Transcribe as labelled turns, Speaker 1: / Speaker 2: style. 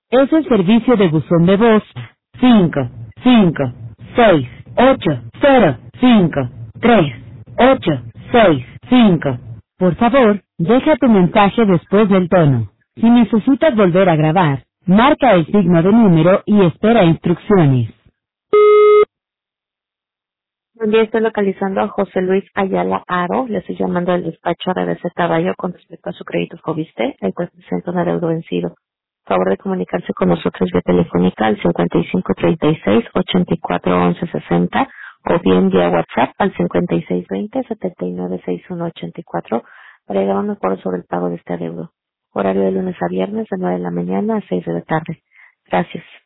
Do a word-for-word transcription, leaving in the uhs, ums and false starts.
Speaker 1: Es el servicio de buzón de voz cinco cinco seis ocho cero cinco tres ocho seis cinco. Por favor, deja tu mensaje después del tono. Si necesitas volver a grabar, marca el signo de número y espera instrucciones.
Speaker 2: Buen día, estoy localizando a José Luis Ayala Aro. Le estoy llamando del despacho R B C Caballo con respecto a su crédito Fobiste, el cual presenta un adeudo vencido. Favor de comunicarse con nosotros vía telefónica al cincuenta y cinco treinta y seis ochenta y cuatro once sesenta o bien vía WhatsApp al cincuenta y seis veinte setenta y nueve sesenta y uno ochenta y cuatro para llegar a un acuerdo sobre el pago de este adeudo. Horario de lunes a viernes de nueve de la mañana a seis de la tarde. Gracias.